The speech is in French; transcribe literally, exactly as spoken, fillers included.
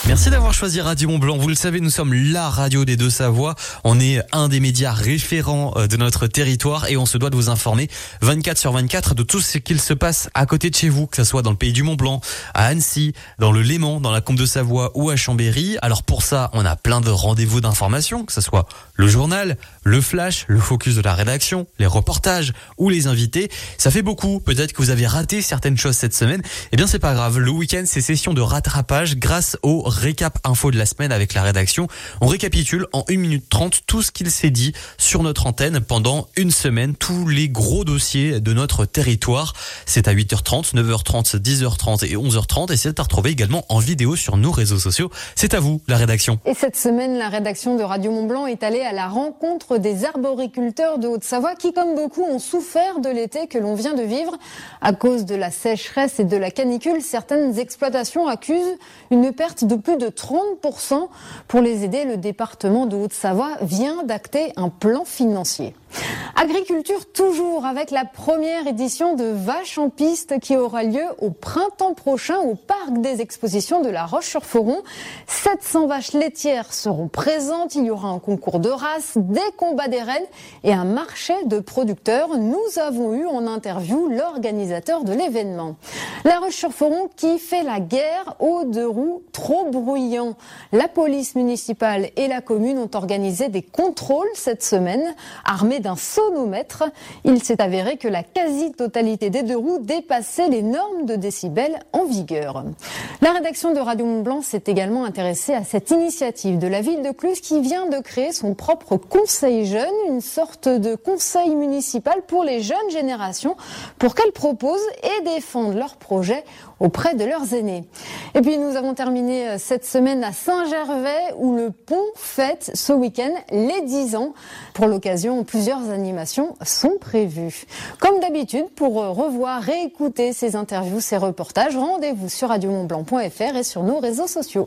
Merci d'avoir choisi Radio Mont-Blanc. Vous le savez, nous sommes la radio des Deux-Savoies. On est un des médias référents de notre territoire et on se doit de vous informer vingt-quatre sur vingt-quatre de tout ce qu'il se passe à côté de chez vous, que ce soit dans le pays du Mont-Blanc, à Annecy, dans le Léman, dans la Combe de Savoie ou à Chambéry. Alors pour ça, on a plein de rendez-vous d'information, que ce soit le journal, le flash, le focus de la rédaction, les reportages ou les invités. Ça fait beaucoup. Peut-être que vous avez raté certaines choses cette semaine. Eh bien, c'est pas grave. Le week-end, c'est session de rattrapage grâce au récap info de la semaine avec la rédaction. On récapitule en une minute trente tout ce qu'il s'est dit sur notre antenne pendant une semaine, tous les gros dossiers de notre territoire. C'est à huit heures trente, neuf heures trente, dix heures trente et onze heures trente et c'est à retrouver également en vidéo sur nos réseaux sociaux. C'est à vous, la rédaction. Et cette semaine, la rédaction de Radio Mont-Blanc est allée à la rencontre des arboriculteurs de Haute-Savoie qui, comme beaucoup, ont souffert de l'été que l'on vient de vivre. À cause de la sécheresse et de la canicule, certaines exploitations accusent une perte de plus de trente pour cent. Pour les aider, le département de Haute-Savoie vient d'acter un plan financier. Agriculture toujours avec la première édition de Vaches en piste qui aura lieu au printemps prochain au parc des expositions de La Roche-sur-Foron. sept cents vaches laitières seront présentes, il y aura un concours de races, des combats des rennes et un marché de producteurs. Nous avons eu en interview l'organisateur de l'événement. La Roche-sur-Foron qui fait la guerre aux deux roues trop bruyants. La police municipale et la commune ont organisé des contrôles cette semaine armés d'un sonomètre. Il s'est avéré que la quasi-totalité des deux roues dépassait les normes de décibels en vigueur. La rédaction de Radio Mont-Blanc s'est également intéressée à cette initiative de la ville de Cluses qui vient de créer son propre conseil jeune, une sorte de conseil municipal pour les jeunes générations pour qu'elles proposent et défendent leurs projets auprès de leurs aînés. Et puis nous avons terminé cette semaine à Saint-Gervais où le pont fête ce week-end les dix ans. Pour l'occasion, plusieurs animations sont prévues. Comme d'habitude, pour revoir, réécouter ces interviews, ces reportages, rendez-vous sur radio mont blanc point f r et sur nos réseaux sociaux.